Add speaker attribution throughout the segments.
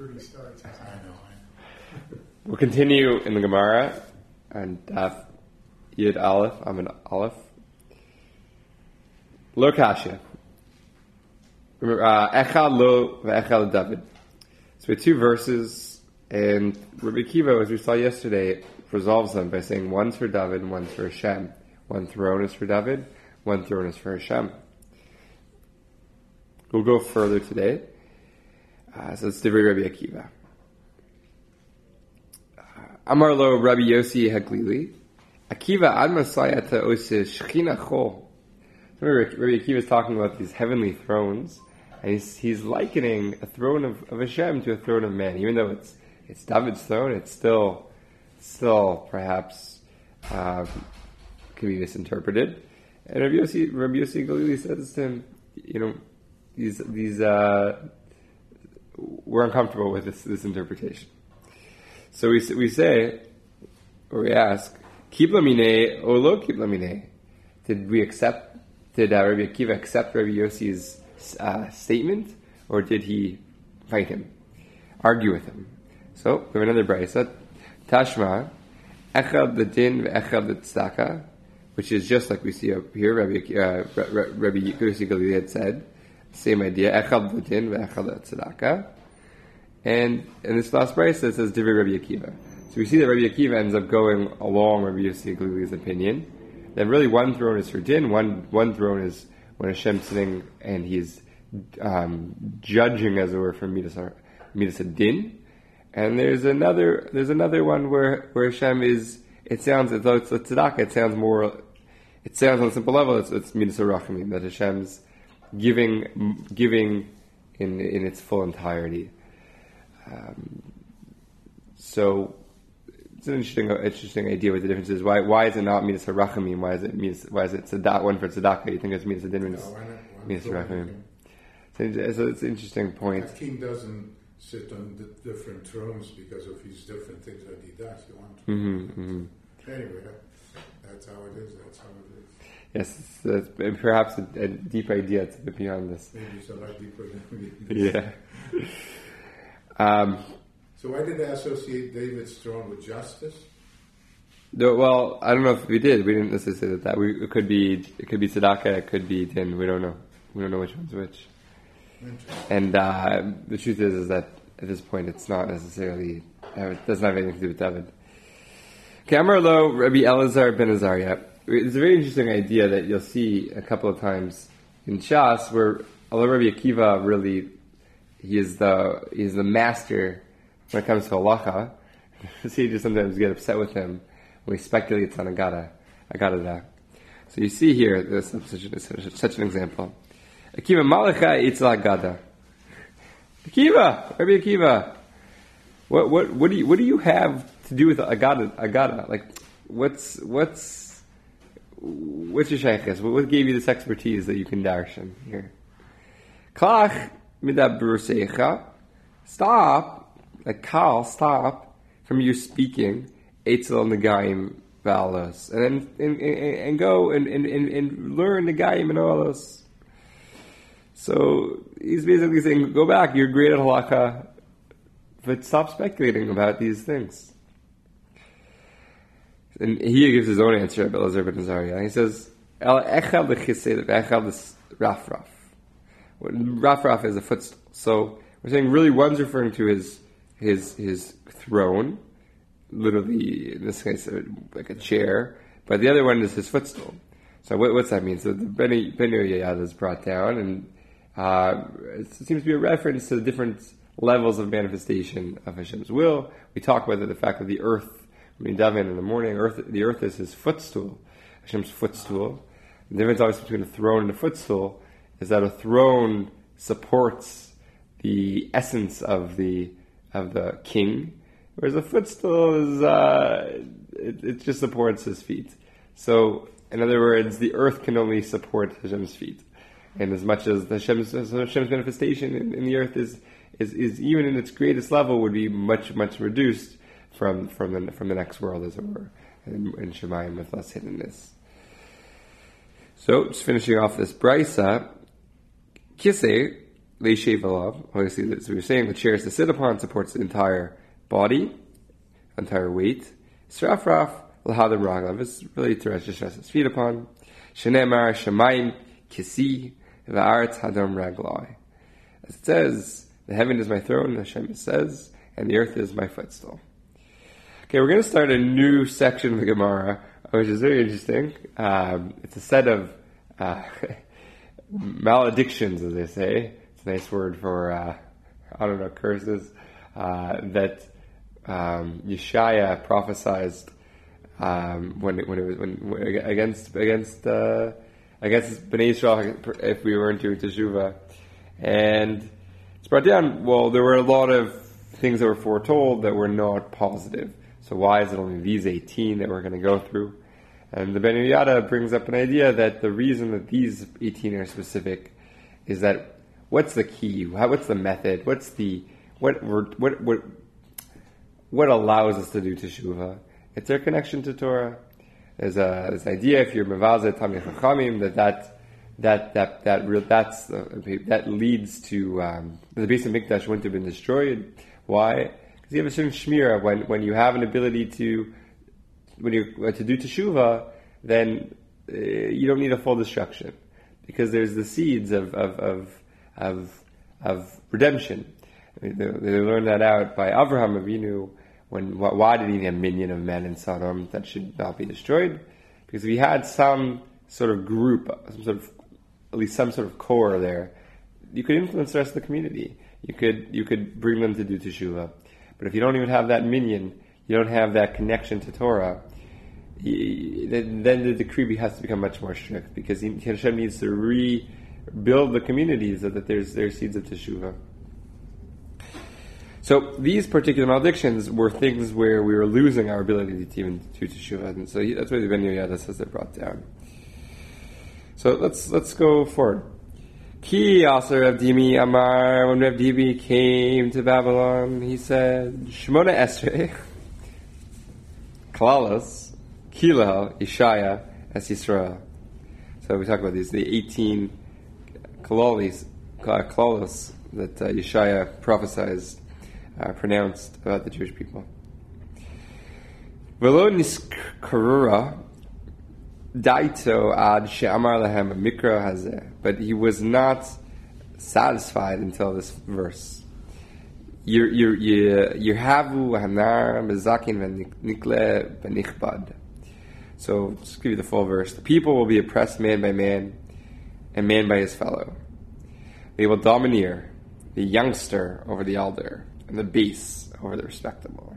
Speaker 1: 9:30 starts.
Speaker 2: I know.
Speaker 3: We'll continue in the Gemara and Daf Yud Aleph, Amin Aleph. Lo Kasha. Echad Lo ve'Echad David. So we have two verses, and Rabbi Akiva, as we saw yesterday, resolves them by saying one's for David and one's for Hashem. One throne is for David, one throne is for Hashem. We'll go further today. So it's Divrei Rabbi Akiva. Amar lo Rabbi Yossi Haglili. Akiva ad masayata ose shechina chol. Rabbi Akiva is talking about these heavenly thrones, and he's likening a throne of Hashem to a throne of man. Even though it's David's throne, it's still perhaps can be misinterpreted. And Rabbi Yossi Galili says to him, these we're uncomfortable with this interpretation. So we say, or we ask, Kib lamine or lo kib lamine? Did Rabbi Akiva accept Rabbi Yossi's statement, or did he fight him, argue with him? So we have another brayso, Tashma, Echad the din ve'echad the tzedakah, which is just like we see up here. Rabbi Yossi Galili had said, same idea, Echad the din ve'echad the tzedakah. And in this last brayso it says Divrei Rabbi Akiva. So we see that Rabbi Akiva ends up going along Rabbi Yossi Galili's opinion. That really one throne is for din, one throne is when Hashem's sitting and he's judging, as it were, from midas din. And there's another one where Hashem is. It sounds as though it's a tzedakah. It sounds on a simple level. It's midas rachamim, that Hashem's giving in its full entirety. So it's an interesting idea what the difference is. Why is it not midas harachamim? Why is it tzedakah, one for tzedakah? You think it's midas din, midas harachamim? So it's an interesting point.
Speaker 2: The king doesn't sit on the different thrones because of his different things that he does. You want to. Anyway, that's how it is.
Speaker 3: Yes, it's perhaps a deep idea to be beyond this.
Speaker 2: Maybe it's a lot deeper than we.
Speaker 3: Yeah.
Speaker 2: So why did they associate David's throne with justice?
Speaker 3: Well, I don't know if we did. We didn't necessarily say that. It could be tzedakah, it could be din. We don't know. We don't know which one's which. And the truth is that at this point it's not necessarily. It doesn't have anything to do with David. Okay, Amar lo Rabbi Elazar ben Azariah. It's a very interesting idea that you'll see a couple of times in Shas, where although Rabbi Akiva really he is the master when it comes to halacha. So you just sometimes get upset with him when he speculates on agada. So you see here, there's such an example. Akiva malacha itzel agada. Rabbi Akiva, what do you have to do with agada? Like, what's your shaykhis? What gave you this expertise that you can darshan here? Klach midabrusecha. Stop from your speaking. Eitzel negaim v'alos, and go and learn negaim and alos. So he's basically saying, go back. You're great at halakha, but stop speculating about these things. And he gives his own answer about Elazar ben Azariah. He says, "El echad l'chised v'echad l'rafraf." Rafraf is a footstool. So we're saying really one's referring to his throne, literally in this case like a chair, but the other one is his footstool. So what's that mean? So the Beni Yehoyada is brought down, and it seems to be a reference to the different levels of manifestation of Hashem's will. We talk about the fact that the earth, when we dive in the morning, the earth is his footstool, Hashem's footstool. The difference obviously between a throne and a footstool is that a throne supports the essence of the king, whereas a footstool is it just supports his feet. So, in other words, the earth can only support Hashem's feet, and as much as Hashem's manifestation in the earth is even in its greatest level would be much reduced from the next world, as it were, in Shemayim with less hiddenness. So, just finishing off this brayso, Kisei leishev alav. Obviously, as we were saying, the chairs to sit upon supports the entire body, entire weight. Srafraf l'hadam raglav is really to rest his feet upon. Shenemar shemayim kisi v'aretz hadam raglai. As it says, the heaven is my throne, Hashem says, and the earth is my footstool. Okay, we're going to start a new section of the Gemara, which is very interesting. It's a set of maledictions, as they say. It's a nice word for, curses, that Yeshaya prophesied against Bnei Yisrael if we weren't doing Teshuvah. And it's brought down, well, there were a lot of things that were foretold that were not positive. So why is it only these 18 that we're going to go through? And the Ben Yehoyada brings up an idea that the reason that these 18 are specific is that what's the key? What's the method? What's the what allows us to do Teshuvah? It's our connection to Torah. There's this idea, if you're mevazeh Talmidei Chachamim, that leads to the Beis Hamikdash wouldn't have been destroyed. Why? Because you have a certain shmira. When you have an ability to do teshuvah, then you don't need a full destruction, because there's the seeds of redemption. I mean, they learned that out by Avraham Avinu. Why did he need a minion of men in Sodom that should not be destroyed? Because if he had some sort of group, at least some sort of core there, you could influence the rest of the community. You could bring them to do teshuvah. But if you don't even have that minion, you don't have that connection to Torah, then the decree has to become much more strict, because Hashem needs to rebuild the communities so that there's seeds of teshuvah. So these particular maledictions were things where we were losing our ability to even do teshuvah, and so that's why the Ben Yehoyada says they're brought down. So let's go forward. Ki also Rav Dimi Amar, when Rav Dimi came to Babylon, he said, Shmona Esrei, Klalos, Kilal, Yeshaya, Es Yisrael. So we talk about these, the 18 Klalos that Yeshaya prophesied, pronounced about the Jewish people. Velo niskarura daito ad she'amar lahem mikra hazeh. But he was not satisfied until this verse. Yerhavu hanar mezakin v'nikle b'nichbad. So, just give you the full verse. The people will be oppressed man by man, and man by his fellow. They will domineer the youngster over the elder, and the base over the respectable.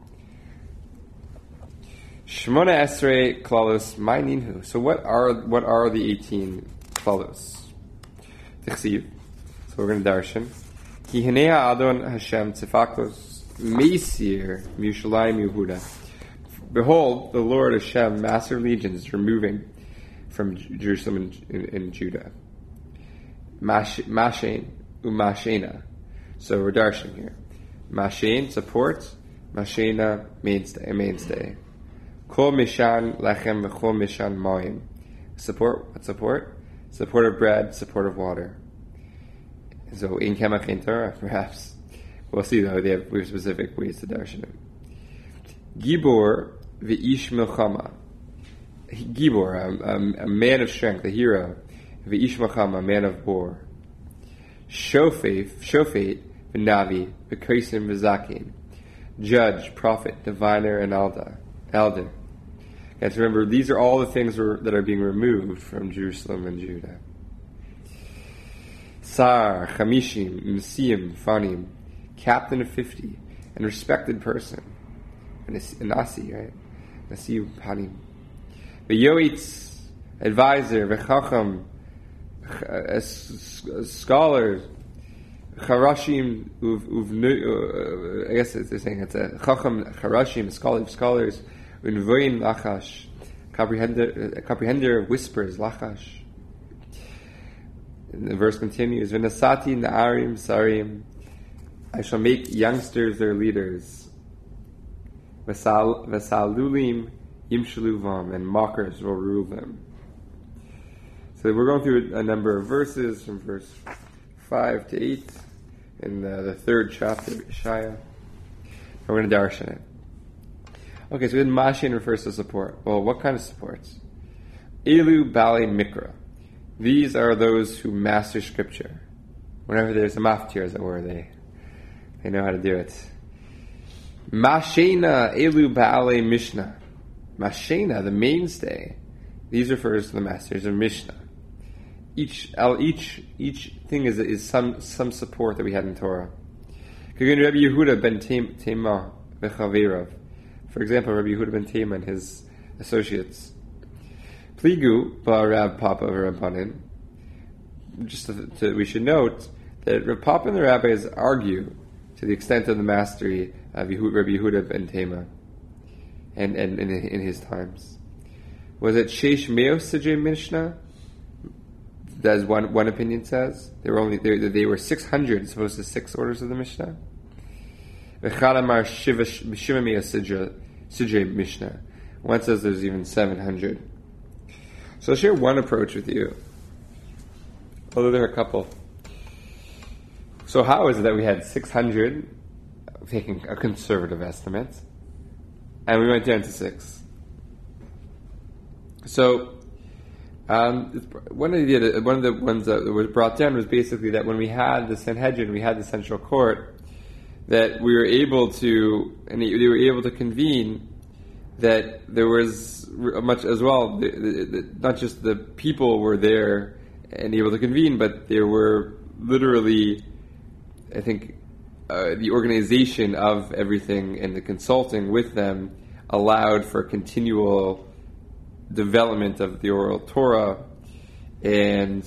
Speaker 3: Shmona Esrei Klalos Ma'ninhu. So what are the 18 Klalos? Tichsiv. So we're going to darshan. Ki Hinei Adon Hashem Tzifakos Meisir Mishalayim Yehuda. Behold, the Lord Hashem, Master of Legions, is removing from Jerusalem and Judah. Mashain Umashena. So we're darshan here. Mashain, support. Mashena, mainstay. Kol mishan lechem v'chol mishan moim. Support, what support? Support of bread, support of water. So in Kemach in Torah, perhaps. We'll see though, we have specific ways to darshan it. Gibor v'ish milchama. Gibor, a man of strength, a hero. V'ish milchama, a man of war. Shofet v'navi v'kaisim v'zakin. Judge, prophet, diviner, and elder. You have to remember, these are all the things that are being removed from Jerusalem and Judah. Sar, Chamishim, Mesiim, Fanim, captain of 50, and respected person. A Nasi, right? Nasi Panim. V'yoitz, advisor, v'chacham, scholars, Charashim, I guess they're saying it's a Chacham, Charashim, scholars, Unvoin Lachash, comprehender of whispers, Lachash. And the verse continues, V'nasati na'arim sarim, I shall make youngsters their leaders, V'salulim yimshaluvam, and mockers will rule them. So we're going through a number of verses from verse 5 to 8 in the third chapter, Yeshaya. We're going to darshan it. Okay, so then Mashin refers to support. Well, what kind of supports? Elu Bali Mikra. These are those who master scripture. Whenever there's a maftir, as it were, they know how to do it. Mashena Elu Bali Mishnah. Mashena, the mainstay. These refers to the masters of Mishnah. Each thing is some support that we had in Torah. Rabbi Yehuda ben Tema v'chavirav. For example, Rabbi Yehuda ben Tema and his associates. Pligu ba'Rav Papa v'Rabbanin. We should note that Rav Papa and the rabbis argue to the extent of the mastery of Rabbi Yehuda ben Tema and in his times. Was it Sheish Meos Sijay Mishnah? As one opinion says, they were 600 as opposed to 6 orders of the Mishnah. V'chalamar Shiva Meos Sijay Mishnah. One says there's even 700. So I'll share one approach with you, although there are a couple. So how is it that we had 600, taking a conservative estimate, and we went down to 6? So one of the ones that was brought down was basically that when we had the Sanhedrin, we had the central court, that we were able to, and they were able to convene, that there was much as well, not just the people were there and able to convene, but there were literally, I think, the organization of everything and the consulting with them allowed for continual development of the oral Torah, and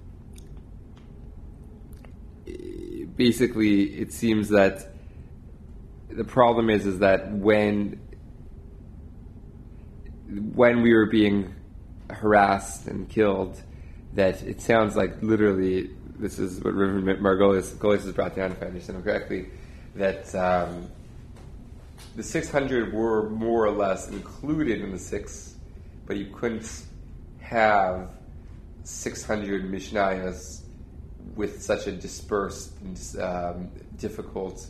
Speaker 3: basically it seems that the problem is that when we were being harassed and killed, that it sounds like literally, this is what Reverend Margolis has brought down, if I understand him correctly, that the 600 were more or less included in the 6, but you couldn't have 600 Mishnayos with such a dispersed and difficult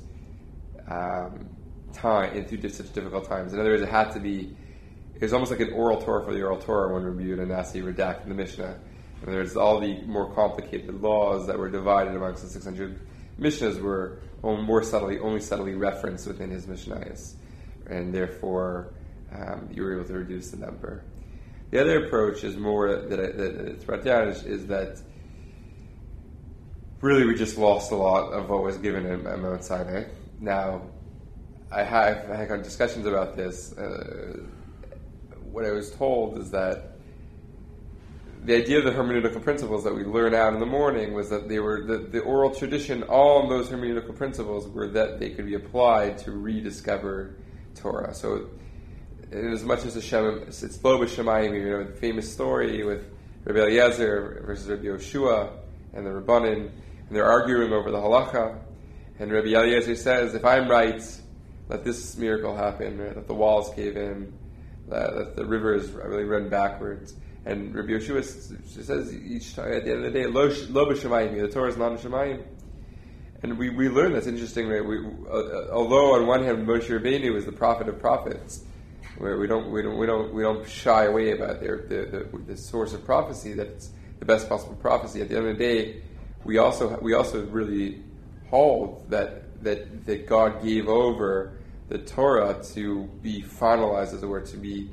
Speaker 3: time, through such difficult times. In other words, it was almost like an oral Torah for the oral Torah when reviewed and Nasi redacted the Mishnah. In other words, all the more complicated laws that were divided amongst the 600 Mishnahs were only subtly referenced within his Mishnayos, and therefore you were able to reduce the number. The other approach is more that it's brought down is that really we just lost a lot of what was given at Mount Sinai. Now, I had discussions about this. What I was told is that the idea of the hermeneutical principles that we learn out in the morning was that they were the oral tradition. All of those hermeneutical principles were that they could be applied to rediscover Torah. So, in as much as Hashem, it's Lo B'Shamayim, the famous story with Rabbi Eliezer versus Rabbi Yoshua and the Rabbanin, and they're arguing over the halacha, and Rabbi Eliezer says, if I'm right, let this miracle happen, right? Let the walls cave in, let the rivers really run backwards. And Rabbi Yoshua says each time, at the end of the day, Lo B'Shamayim, the Torah is not in Shamayim. And we learn that's interesting, right? Although on one hand Moshe Rabbeinu is the prophet of prophets, where we don't shy away about the source of prophecy, that it's the best possible prophecy. At the end of the day, we also really hold that God gave over the Torah to be finalized, as it were, to be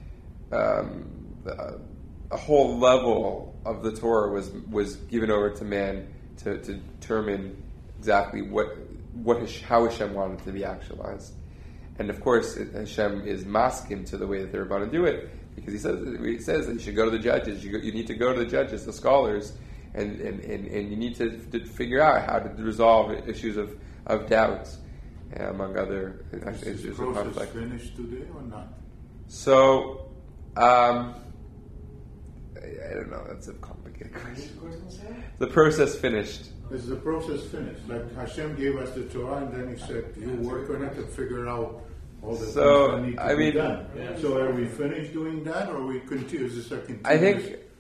Speaker 3: a whole level of the Torah was given over to man to determine exactly how Hashem wanted it to be actualized. And of course, Hashem is masking to the way that they're about to do it, because he says that you should go to the judges. You need to go to the judges, the scholars, and you need to figure out how to resolve issues of doubts, among other issues of conflict.
Speaker 2: Is the process finished today or not?
Speaker 3: So, I don't know. That's a complicated question. The process finished.
Speaker 2: Is the process finished? Like Hashem gave us the Torah, and then He said, "You work on it to figure out all the things that need to be done." Yeah. So, are we finished doing that, or we continue? Is this a continuous?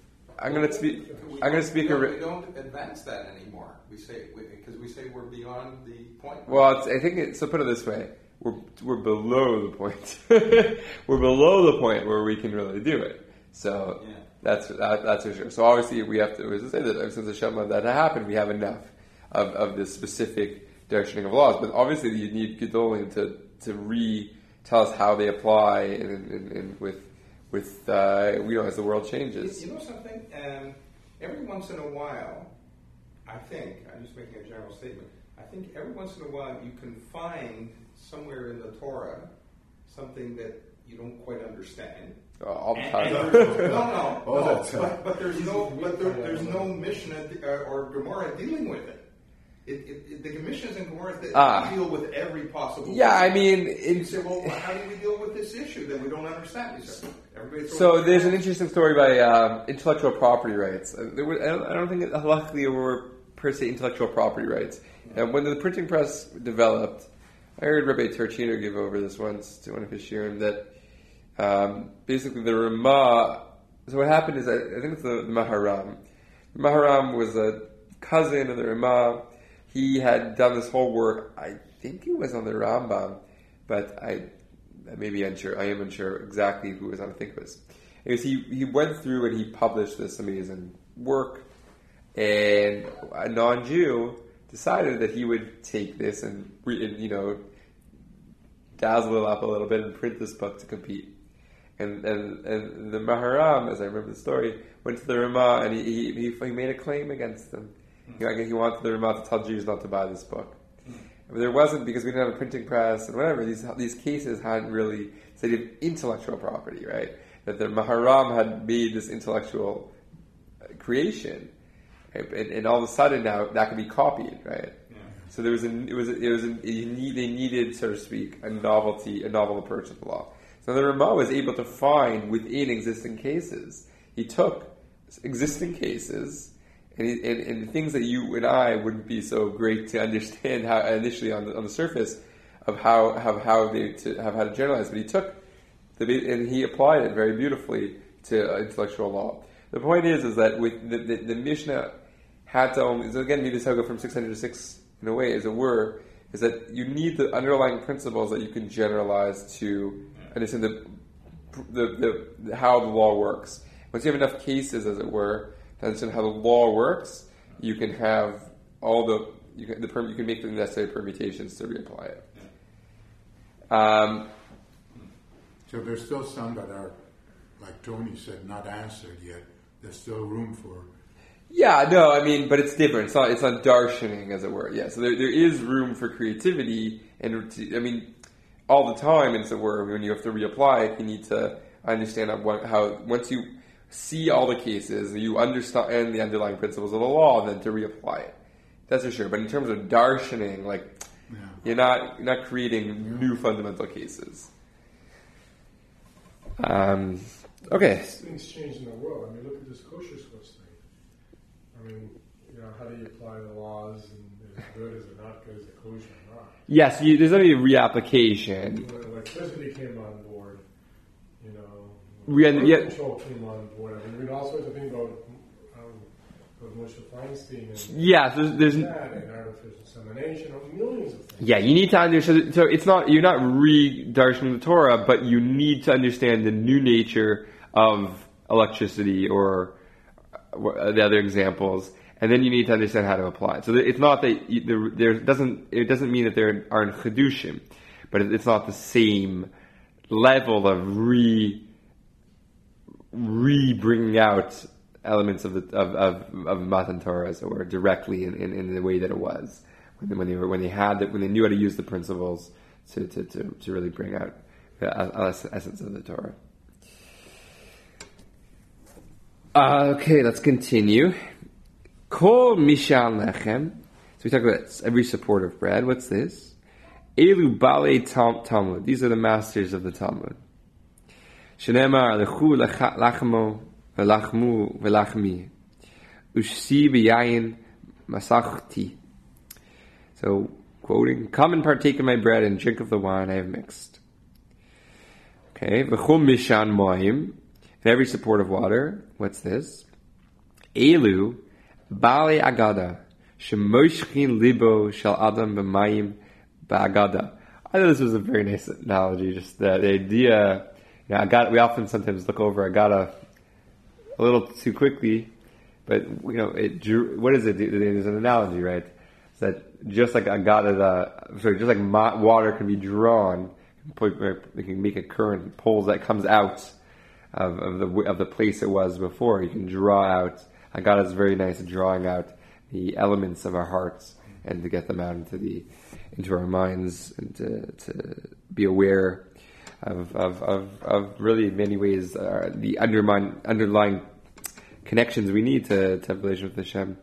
Speaker 3: I'm going to speak. I'm going to speak.
Speaker 1: We don't advance that anymore. We say we're beyond the point.
Speaker 3: Well, I think so. Put it this way: we're below the point. We're below the point where we can really do it. So that's for sure. So obviously we have to say that since Hashem let that happen, we have enough of this specific darshaning of laws. But obviously you need Gedolim to tell us how they apply and with as the world changes.
Speaker 1: You know something? Every once in a while, I'm just making a general statement, I think every once in a while you can find somewhere in the Torah something that you don't quite understand.
Speaker 3: All the time.
Speaker 1: But there's no Mishnah or Gemara dealing with it. The Mishnahs and Gemaras that deal with every possible.
Speaker 3: Yeah, I mean,
Speaker 1: you say, well, how do we deal with this issue that we don't understand?
Speaker 3: So there's an interesting story by intellectual property rights. I don't think luckily there were per se intellectual property rights. And when the printing press developed, I heard Rabbi Terchino give over this once to one of his shiurim that basically the Ramah. So what happened is I think it's the Maharam. The Maharam was a cousin of the Ramah. He had done this whole work. I think he was on the Rambam, but I am unsure exactly who was on. I think it was. He went through and he published this amazing work, and a non-Jew decided that he would take this and dazzle it up a little bit and print this book to compete. And the Maharam, as I remember the story, went to the Ramah and he made a claim against them. He wanted the Ramah to tell Jews not to buy this book. But there wasn't, because we didn't have a printing press and whatever, these cases hadn't really said intellectual property, right? That the Maharam had made this intellectual creation, right? And all of a sudden now that could be copied, right? Yeah. So they needed, so to speak, a novel approach to the law. So the Ramah was able to find within existing cases. He took existing cases and things that you and I wouldn't be so great to understand how initially on the surface of how they have how to generalize, but he took and he applied it very beautifully to intellectual law. The point is that with the Mishnah had to only, so again, Midas from 600 to 6 in a way, as it were, is that you need the underlying principles that you can generalize to understand the how the law works. Once you have enough cases, as it were, to understand how the law works, you can have you can make the necessary permutations to reapply it.
Speaker 2: So there's still some that are, like Tony said, not answered yet. There's still room for.
Speaker 3: Yeah, no, I mean, but it's different. It's not darshaning, as it were. Yeah, so there is room for creativity, and I mean, all the time, as it were, when you have to reapply it, you need to understand how once you see all the cases, you understand the underlying principles of the law, and then to reapply it. That's for sure. But in terms of darshaning, you're not creating new fundamental cases. Okay.
Speaker 4: Things change in the world. I mean, look at this kosher Swiss thing. I mean, how do you apply the laws, and is it good, is it not good, is it kosher or not?
Speaker 3: Yes, there's going to be reapplication.
Speaker 4: When electricity came on board, control came on board. I mean, we read all sorts of things about Moshe Feinstein and
Speaker 3: there's
Speaker 4: and artificial insemination, millions of things.
Speaker 3: Yeah, you need to understand. So you're not re-darshaning the Torah, but you need to understand the new nature of electricity or the other examples, and then you need to understand how to apply it. So it's not that it doesn't mean that there aren't chedushim, but it's not the same level of bringing out elements of Matan Torah, as it were, directly in the way that it was when they knew how to use the principles to really bring out the essence of the Torah. Okay, let's continue. Kol mishal lechem. So we talk about every support of bread. What's this? Elu balei Talmud. These are the masters of the Talmud. Shenemar lechu lachmo velachmu velachmi ushsi b'yayin masachti. So, quoting, come and partake of my bread and drink of the wine I have mixed. Okay, v'chum mishan moim. And every support of water. What's this? Elu, Bale Agada, Shemoshchin Libo Shal Adam B'mayim Ba'agada. I thought this was a very nice analogy, just the idea, we often sometimes look over Agada a little too quickly, but, what is it? There's an analogy, right? It's that just like water can be drawn, we can make a current, pulls that comes out of the place it was before. You can draw out. Agada is very nice at drawing out the elements of our hearts and to get them out into our minds and to be aware of really in many ways the underlying connections we need to have relation with Hashem.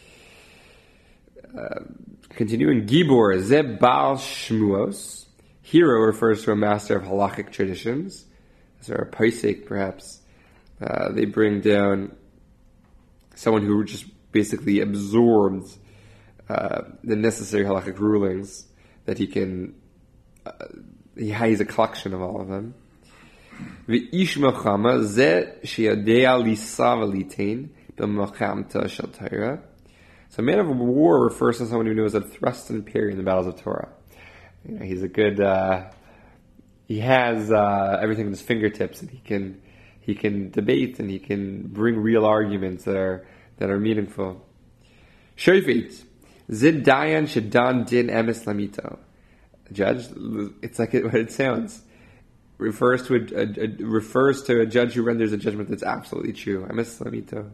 Speaker 3: Continuing, Gibor Ze Baal Shmuos. Hero refers to a master of halachic traditions. As a paisek, perhaps. They bring down someone who just basically absorbs the necessary halachic rulings that he can. He has a collection of all of them. V'ish melchama ze sheyadea lisav litain b'melchamta shel Torah. So a man of war refers to someone who knows how to thrust and parry in the battles of Torah. He's a good. He has everything at his fingertips, and he can debate and he can bring real arguments that are meaningful. Shofet zid dayan shedan din emes lamito. Judge, it's like what it sounds. Refers to a judge who renders a judgment that's absolutely true. Emes lamito.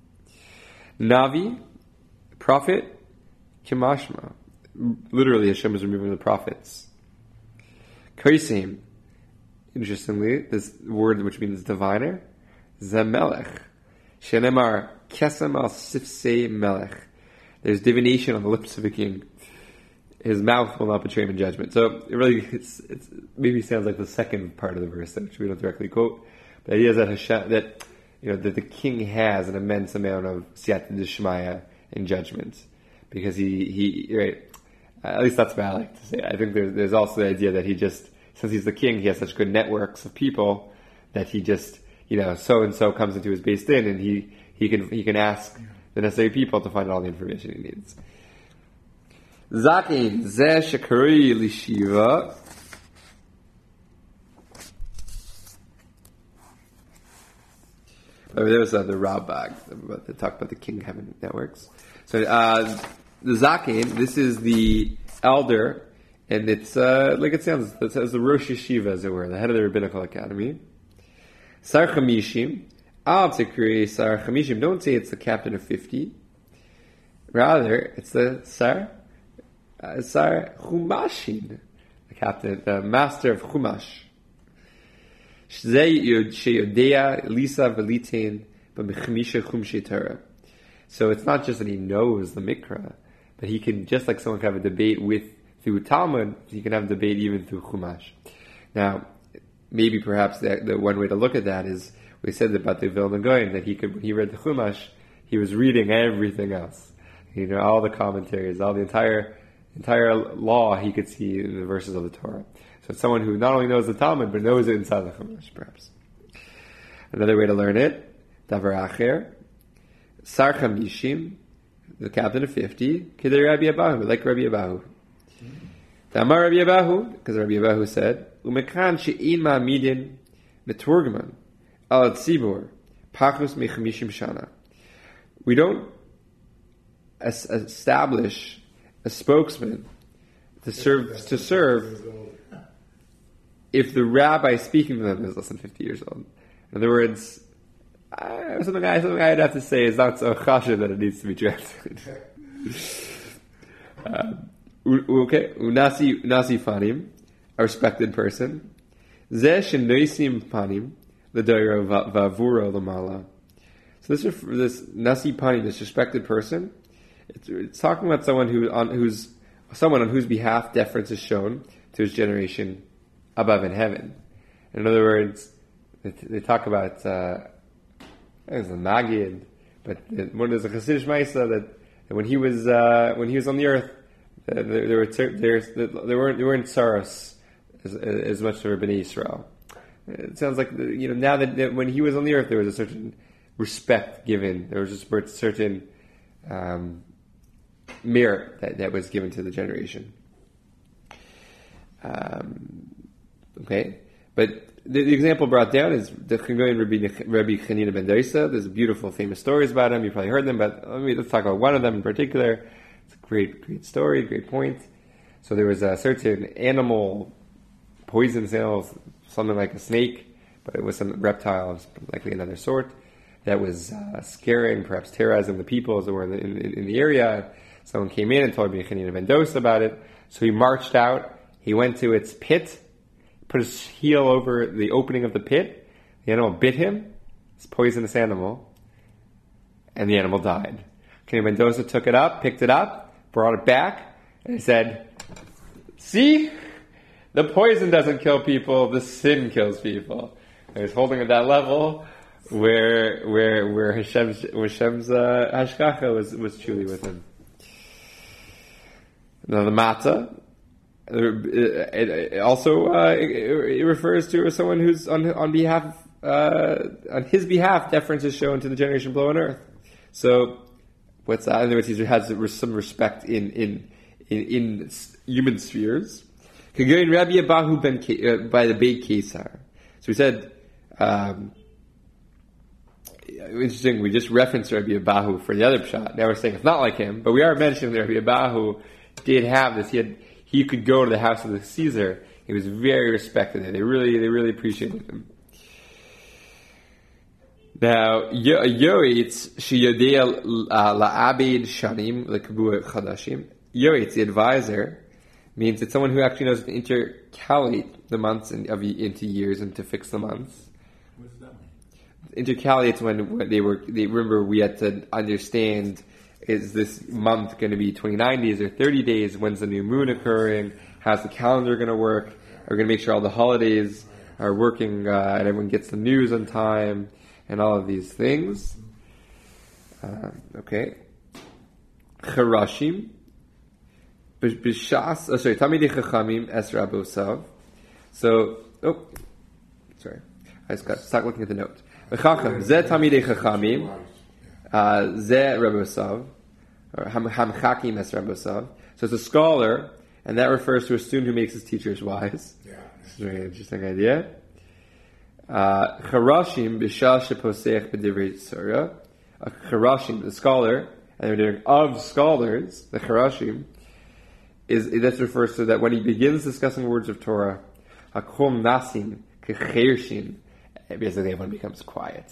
Speaker 3: Navi, prophet, kimashma. Literally, Hashem is removing the prophets. Kaisim. Interestingly, this word which means diviner, Zemelech. Shenemar kesem al sifsei melech. There's divination on the lips of a king. His mouth will not betray him in judgment. So it really, it's maybe sounds like the second part of the verse, which we don't directly quote. The idea is that Hashem, that the king has an immense amount of siyata d'shmaya in judgment, because he right. At least that's what I like to say. I think there's also the idea that he just, since he's the king, he has such good networks of people that he just, so and so comes into his Beis Din, and he can ask the necessary people to find all the information he needs. Zakin ze shekarei lishiva. There was the Rabbag that talked about the king having networks. So the Zakin, this is the elder, and it's like it sounds. It says the Rosh Yeshiva, as it were, the head of the rabbinical academy. Sar Chamishim, Al Tikri Sar Chamishim. Don't say it's the captain of 50. Rather, it's the Sar Chumashim, the captain, the master of Chumash. Sheyodea Lisa Velitain b'mechmisha Chumshei Torah. So it's not just that he knows the Mikra, but he can, just like someone can have a debate through Talmud, he can have a debate even through Chumash. Now, maybe perhaps the one way to look at that is, we said about the Vilna Gaon, that when he read the Chumash, he was reading everything else. All the commentaries, all the entire law he could see in the verses of the Torah. So it's someone who not only knows the Talmud, but knows it inside the Chumash, perhaps. Another way to learn it, Davar Acher, Sar Chamishim, the captain of 50, Kedei Rabbi Abahu, like Rabbi Abahu. Tamar Rabbi Abahu, because Rabbi Abahu said, Umekan she'in ma'amidin meturgman al tzibur pachus mechmishim shana. We don't establish a spokesman to serve if the rabbi speaking to them is less than 50 years old. In other words, something I'd have to say is not so chashiv that it needs to be translated. Okay, Unasi Fanim, a respected person. Zeh shenoisim Panim, the Doira Vavuro Lamala. So this Nasi Panim, this respected person, it's talking about someone on whose behalf deference is shown to his generation above in heaven. In other words, they talk about there's a Magid, but there's a Chassidish Maisa that when he was on the earth, there weren't tsaros as much for Bnei Yisrael. It sounds like now that when he was on the earth, there was a certain respect given. There was a certain merit that was given to the generation. Okay, but the example brought down is the Chagoyin Rabbi Chanina ben Dosa. There's beautiful, famous stories about him. You probably heard them, but let's talk about one of them in particular. It's a great story, great point. So there was a certain animal, poisonous animal, something like a snake, but it was some reptile, likely another sort, that was scaring, perhaps terrorizing the people that were in the area. Someone came in and told Rabbi Chanina ben Dosa about it. So he marched out. He went to its pit, put his heel over the opening of the pit. The animal bit him, this poisonous animal, and the animal died. Chanina ben Dosa took it up, picked it up, brought it back, and he said, "See? The poison doesn't kill people, the sin kills people." And he's holding at that level where Hashem's hashgacha was truly with him. Now the matzah, it also it refers to someone who's on his behalf deference is shown to the generation below on earth. So what's that? In other words, he has some respect in human spheres. Kagoyin Rabbi Abahu by the Beit Kesar. So we said, interesting. We just referenced Rabbi Abahu for the other pshat. Now we're saying it's not like him, but we are mentioning that Rabbi Abahu did have this. He could go to the house of the Caesar. He was very respected. They really appreciated him. Now, Yoetz sheyodea la'abed shanim lekabua chadashim. Yoetz, the advisor, means it's someone who actually knows to intercalate the months into years and to fix the months.
Speaker 2: What does that mean?
Speaker 3: Intercalates when they remember we had to understand, is this month going to be 29 days or 30 days? When's the new moon occurring? How's the calendar going to work? Are we going to make sure all the holidays are working and everyone gets the news on time and all of these things? Okay. Charashim. B'shas, Tamidei Chachamim es Rabosav. So, sorry. I just got stuck looking at the note. V'chacham, zeh Tamidei Chachamim, zeh Rabosav, or Hamchakim es Rabosav. So it's a scholar, and that refers to a student who makes his teachers wise. Yeah. It's a very interesting idea. Charashim, b'shas sheposech b'divrei tzara. Charashim, the scholar, and they're doing of scholars, the Charashim, that refers to that when he begins discussing words of Torah, Hakom Nasim Kechershin, basically everyone becomes quiet.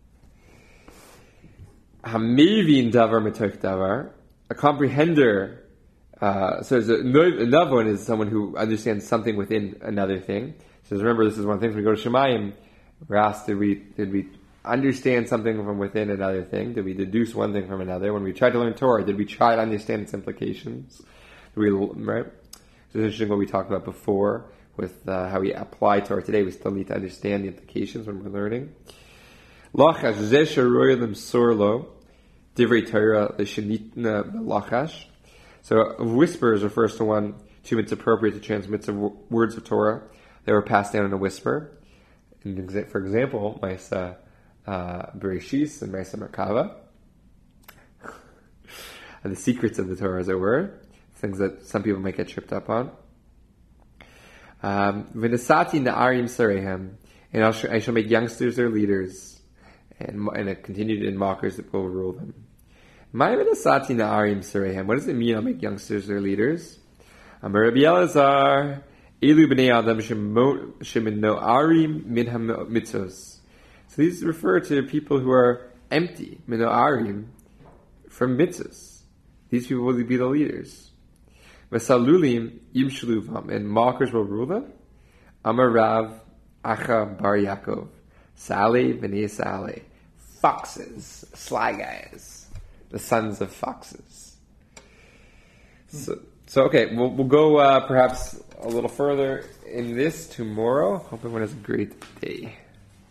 Speaker 3: Hamevin Davar Metoch Davar, a comprehender. So a Navon is someone who understands something within another thing. So remember, this is one of the things when we go to Shemayim, we're asked, did we understand something from within another thing? Did we deduce one thing from another? When we tried to learn Torah, did we try to understand its implications? Right? So it's interesting what we talked about before with how we apply Torah today. We still need to understand the implications when we're learning. Lachash zeh sheroy lemsor lo divrei Torah l'shenitna lachash. So whispers refers to when it's appropriate to transmit some words of Torah that were passed down in a whisper. For example, Ma'aseh Bereshis and Ma'aseh Merkava, and the secrets of the Torah, as it were. Things that some people might get tripped up on. V'nesati na'arim sarehem, and I shall make youngsters their leaders, and it continued in mockers that will rule them. My v'nesati na'arim sarehem. What does it mean? I'll make youngsters their leaders. Amar Rabbi Elazar, elu b'nei adam sheminoarim min hamitzos. So these refer to people who are empty, minoarim, from mitzvos. These people will be the leaders. V'salulim yimshluvam, and mockers will rule them. Amar Rav Acha Bar Yaakov, Saleh v'nei Saleh, foxes, sly guys, the sons of foxes. So okay, we'll go perhaps a little further in this tomorrow. Hope everyone has a great day.